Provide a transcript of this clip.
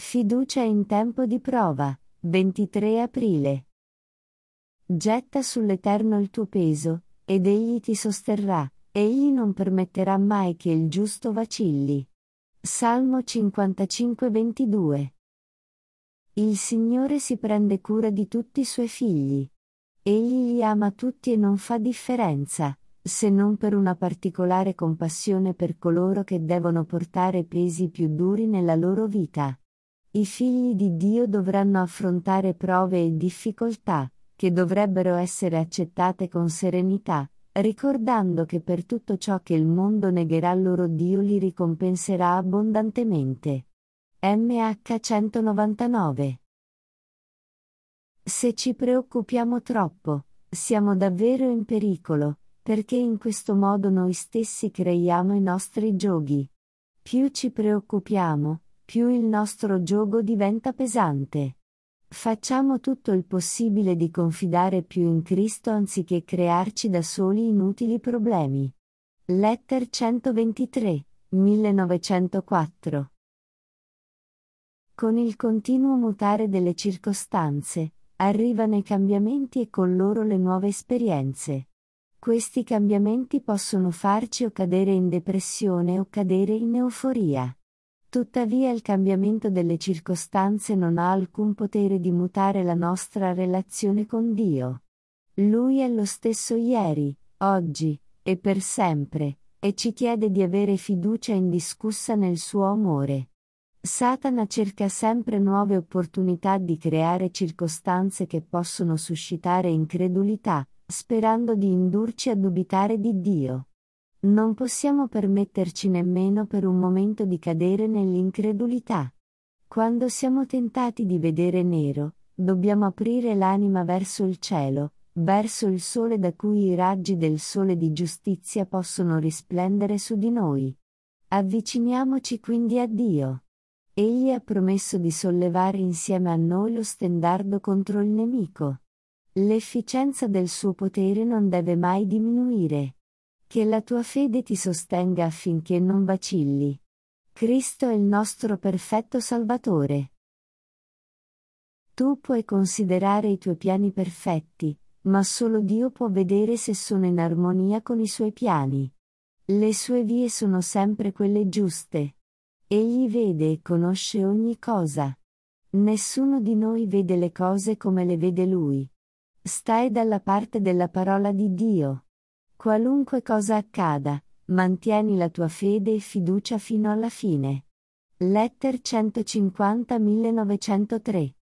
Fiducia in tempo di prova, 23 aprile. Getta sull'Eterno il tuo peso, ed Egli ti sosterrà, Egli non permetterà mai che il giusto vacilli. Salmo 55, 22. Il Signore si prende cura di tutti i suoi figli. Egli li ama tutti e non fa differenza, se non per una particolare compassione per coloro che devono portare pesi più duri nella loro vita. I figli di Dio dovranno affrontare prove e difficoltà, che dovrebbero essere accettate con serenità, ricordando che per tutto ciò che il mondo negherà loro Dio li ricompenserà abbondantemente. MH 199. Se ci preoccupiamo troppo, siamo davvero in pericolo, perché in questo modo noi stessi creiamo i nostri giochi. Più ci preoccupiamo, più il nostro gioco diventa pesante. Facciamo tutto il possibile di confidare più in Cristo anziché crearci da soli inutili problemi. Letter 123, 1904. Con il continuo mutare delle circostanze, arrivano i cambiamenti e con loro le nuove esperienze. Questi cambiamenti possono farci o cadere in depressione o cadere in euforia. Tuttavia il cambiamento delle circostanze non ha alcun potere di mutare la nostra relazione con Dio. Lui è lo stesso ieri, oggi, e per sempre, e ci chiede di avere fiducia indiscussa nel suo amore. Satana cerca sempre nuove opportunità di creare circostanze che possono suscitare incredulità, sperando di indurci a dubitare di Dio. Non possiamo permetterci nemmeno per un momento di cadere nell'incredulità. Quando siamo tentati di vedere nero, dobbiamo aprire l'anima verso il cielo, verso il sole da cui i raggi del sole di giustizia possono risplendere su di noi. Avviciniamoci quindi a Dio. Egli ha promesso di sollevare insieme a noi lo stendardo contro il nemico. L'efficienza del suo potere non deve mai diminuire. Che la tua fede ti sostenga affinché non vacilli. Cristo è il nostro perfetto Salvatore. Tu puoi considerare i tuoi piani perfetti, ma solo Dio può vedere se sono in armonia con i suoi piani. Le sue vie sono sempre quelle giuste. Egli vede e conosce ogni cosa. Nessuno di noi vede le cose come le vede Lui. Stai dalla parte della parola di Dio. Qualunque cosa accada, mantieni la tua fede e fiducia fino alla fine. Letter 150 1903